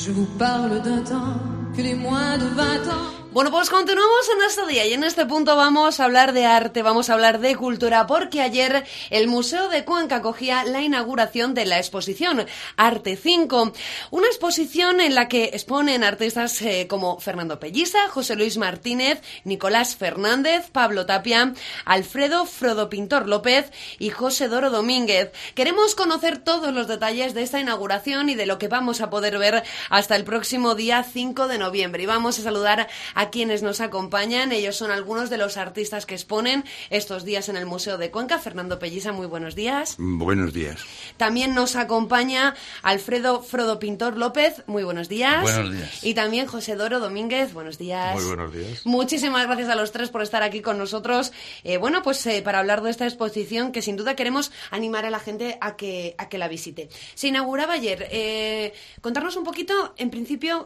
Je vous parle d'un temps que les moins de 20 ans. Bueno, pues continuamos en este día y en este punto vamos a hablar de arte, vamos a hablar de cultura, porque ayer el Museo de Cuenca acogía la inauguración de la exposición Arte 5, una exposición en la que exponen artistas como Fernando Pelliza, José Luis Martínez, Nicolás Fernández, Pablo Tapia, Alfredo Frodo Pintor López y José Doro Domínguez. Queremos conocer todos los detalles de esta inauguración y de lo que vamos a poder ver hasta el próximo día 5 de noviembre. Y vamos a saludar a quienes nos acompañan. Ellos son algunos de los artistas que exponen estos días en el Museo de Cuenca. Fernando Pelliza, muy buenos días. Buenos días. También nos acompaña Alfredo Frodo Pintor López, muy buenos días. Buenos días. Y también José Doro Domínguez, buenos días. Muy buenos días. Muchísimas gracias a los tres por estar aquí con nosotros. Para hablar de esta exposición que sin duda queremos animar a la gente a que la visite. Se inauguraba ayer. Contarnos un poquito, en principio,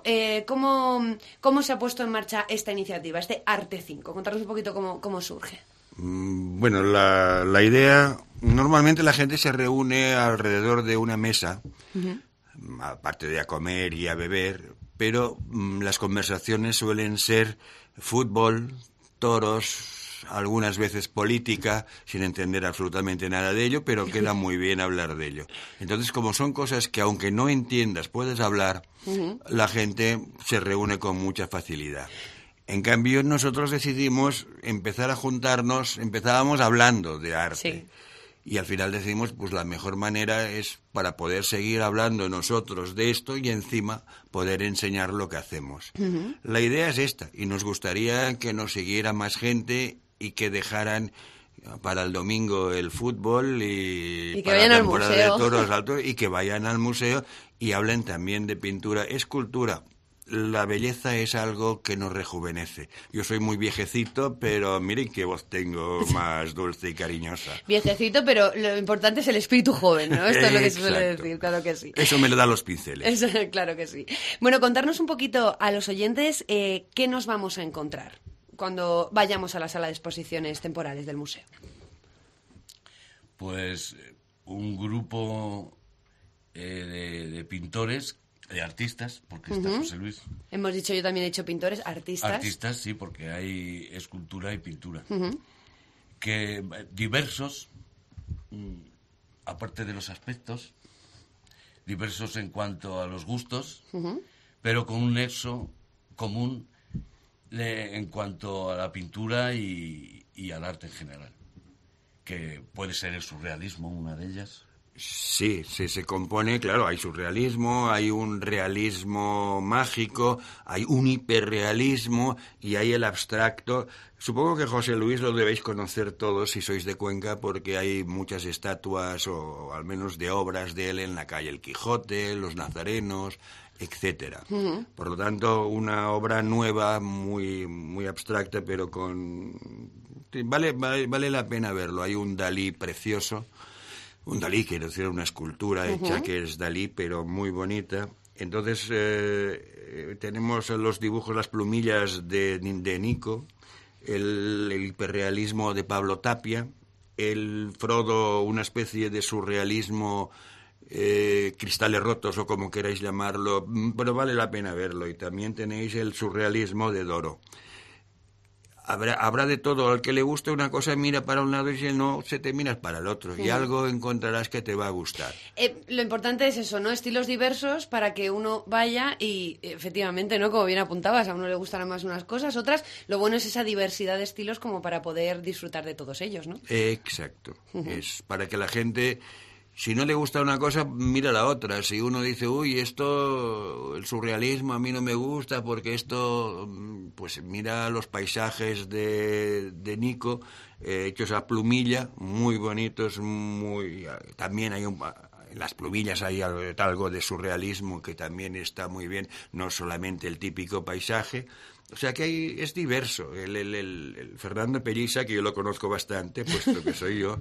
cómo se ha puesto en marcha esta iniciativa, este Arte 5. Contarnos un poquito cómo surge. Bueno, la idea, normalmente la gente se reúne alrededor de una mesa, aparte de a comer y a beber, pero las conversaciones suelen ser fútbol, toros, algunas veces política, sin entender absolutamente nada de ello, pero queda muy bien hablar de ello. Entonces, como son cosas que aunque no entiendas puedes hablar, la gente se reúne con mucha facilidad. En cambio, nosotros decidimos empezar a juntarnos, empezábamos hablando de arte. Sí. Y al final decidimos, pues la mejor manera es para poder seguir hablando nosotros de esto y encima poder enseñar lo que hacemos. La idea es esta, y nos gustaría que nos siguiera más gente y que dejaran para el domingo el fútbol y que para vayan la al temporada museo. de toros altos, y que vayan al museo y hablen también de pintura, escultura. La belleza es algo que nos rejuvenece. Yo soy muy viejecito, pero miren qué voz tengo más dulce y cariñosa. Viejecito, pero lo importante es el espíritu joven, ¿no? Esto es lo que se suele decir, claro que sí. Eso me lo dan los pinceles. Eso, claro que sí. Bueno, contarnos un poquito a los oyentes qué nos vamos a encontrar cuando vayamos a la sala de exposiciones temporales del museo. Pues un grupo de pintores, de artistas, porque está José Luis. Hemos dicho, yo también he dicho pintores, artistas. Artistas, sí, porque hay escultura y pintura. Que diversos, aparte de los aspectos, diversos en cuanto a los gustos, pero con un nexo común en cuanto a la pintura y al arte en general, que puede ser el surrealismo, una de ellas. Sí, se compone, claro, hay surrealismo, hay un realismo mágico, hay un hiperrealismo y hay el abstracto. Supongo que José Luis lo debéis conocer todos si sois de Cuenca, porque hay muchas estatuas o al menos de obras de él en la calle El Quijote, Los Nazarenos, etcétera. Por lo tanto, una obra nueva, muy, muy abstracta, pero vale la pena verlo. Hay un Dalí precioso. Un Dalí, quiero decir, una escultura hecha que es Dalí, pero muy bonita. Entonces, tenemos los dibujos, las plumillas de Nico, el hiperrealismo de Pablo Tapia, el Frodo, una especie de surrealismo, cristales rotos o como queráis llamarlo, pero vale la pena verlo. Y también tenéis el surrealismo de Doro. Habrá de todo. Al que le guste una cosa mira para un lado y si no, se te miras para el otro. Y algo encontrarás que te va a gustar. Lo importante es eso, ¿no? Estilos diversos para que uno vaya y, efectivamente, ¿no? Como bien apuntabas, a uno le gustarán más unas cosas, otras. Lo bueno es esa diversidad de estilos como para poder disfrutar de todos ellos, ¿no? Exacto. Es para que la gente... Si no le gusta una cosa, mira la otra. Si uno dice, uy, esto, el surrealismo a mí no me gusta porque esto, pues mira los paisajes de Nico, hechos a plumilla, muy bonitos, también hay en las plumillas hay algo de surrealismo que también está muy bien, no solamente el típico paisaje. O sea que es diverso. El Fernando Pelliza, que yo lo conozco bastante, puesto que soy yo,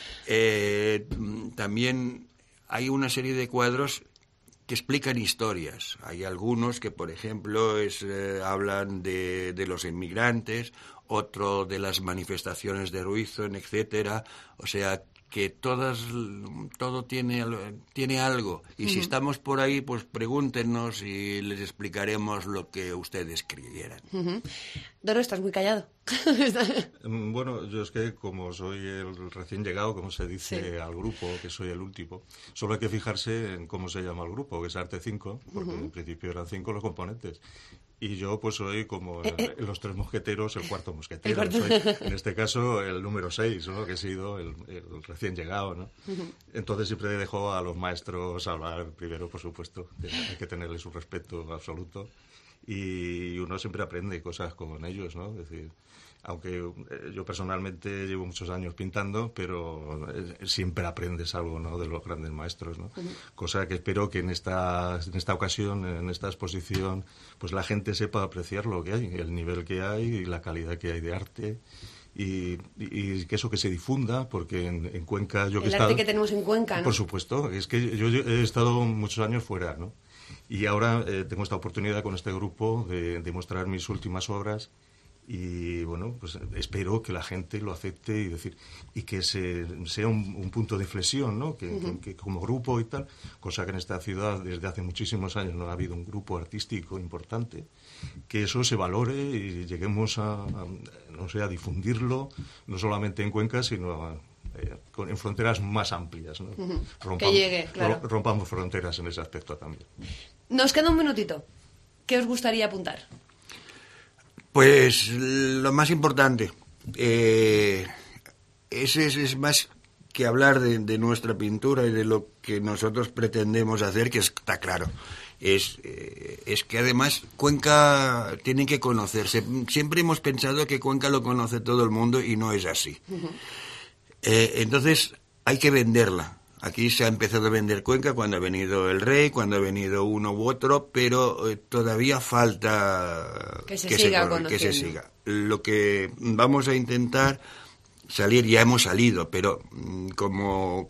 también hay una serie de cuadros que explican historias. Hay algunos que, por ejemplo, hablan de los inmigrantes, otro de las manifestaciones de Ruizón, etcétera. O sea, que todo tiene algo. Y si estamos por ahí, pues pregúntenos y les explicaremos lo que ustedes quieran. Doro, estás muy callado. Bueno, yo es que como soy el recién llegado, como se dice al grupo, que soy el último, solo hay que fijarse en cómo se llama el grupo, que es Arte 5, porque en principio eran 5 los componentes. Y yo pues soy como los 3 mosqueteros, el cuarto mosquetero. Soy, en este caso, el número 6, ¿no? Que he sido el recién llegado, ¿no? Entonces siempre dejo a los maestros hablar primero, por supuesto. Hay que tenerles un respeto absoluto. Y uno siempre aprende cosas con ellos, ¿no? Es decir, aunque yo personalmente llevo muchos años pintando, pero siempre aprendes algo, ¿no? De los grandes maestros, ¿no? Cosa que espero que en esta ocasión, en esta exposición, pues la gente sepa apreciar lo que hay, el nivel que hay y la calidad que hay de arte. Y que eso que se difunda, porque en Cuenca yo que he estado... El arte que tenemos en Cuenca, ¿no? Por supuesto, es que yo he estado muchos años fuera, ¿no? Y ahora tengo esta oportunidad con este grupo de mostrar mis últimas obras y, bueno, pues espero que la gente lo acepte y que sea un punto de inflexión, ¿no? Que como grupo y tal, cosa que en esta ciudad desde hace muchísimos años no ha habido un grupo artístico importante, que eso se valore y lleguemos a difundirlo, no solamente en Cuenca, sino en fronteras más amplias, ¿no? Que llegue, claro. Rompamos fronteras en ese aspecto también. Nos queda un minutito. ¿Qué os gustaría apuntar? Pues lo más importante, es más que hablar de nuestra pintura y de lo que nosotros pretendemos hacer, que está claro. Es que además Cuenca tiene que conocerse. Siempre hemos pensado que Cuenca lo conoce todo el mundo y no es así. Entonces hay que venderla. Aquí se ha empezado a vender Cuenca cuando ha venido el rey, cuando ha venido uno u otro, pero todavía falta que se siga. Lo que vamos a intentar salir, ya hemos salido, pero como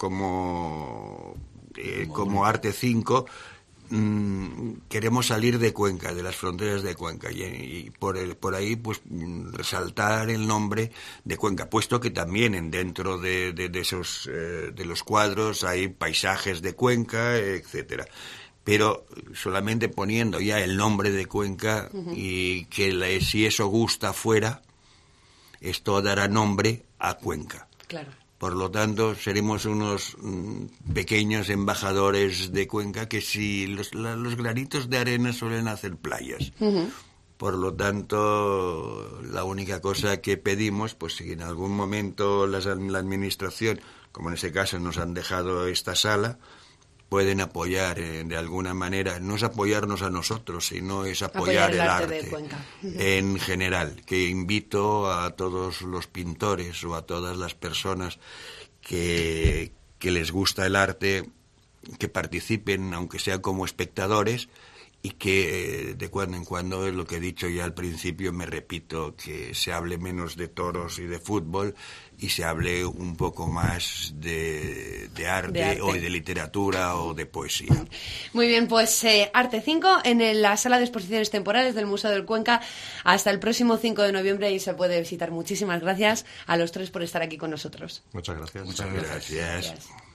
Arte 5 queremos salir de Cuenca, de las fronteras de Cuenca, y por ahí pues resaltar el nombre de Cuenca, puesto que también dentro de esos de los cuadros hay paisajes de Cuenca, etcétera, pero solamente poniendo ya el nombre de Cuenca y que si eso gusta fuera, esto dará nombre a Cuenca. Claro. Por lo tanto, seremos unos pequeños embajadores de Cuenca, que si los granitos de arena suelen hacer playas. Por lo tanto, la única cosa que pedimos, pues si en algún momento la administración, como en ese caso nos han dejado esta sala, pueden apoyar de alguna manera, no es apoyarnos a nosotros, sino es apoyar el arte de Cuenca. En general, que invito a todos los pintores o a todas las personas que les gusta el arte, que participen, aunque sea como espectadores, y que de cuando en cuando, es lo que he dicho ya al principio, me repito, que se hable menos de toros y de fútbol y se hable un poco más de arte o de literatura o de poesía. Muy bien, pues Arte 5 en la sala de exposiciones temporales del Museo del Cuenca hasta el próximo 5 de noviembre y se puede visitar. Muchísimas gracias a los tres por estar aquí con nosotros. Muchas gracias. Muchas gracias.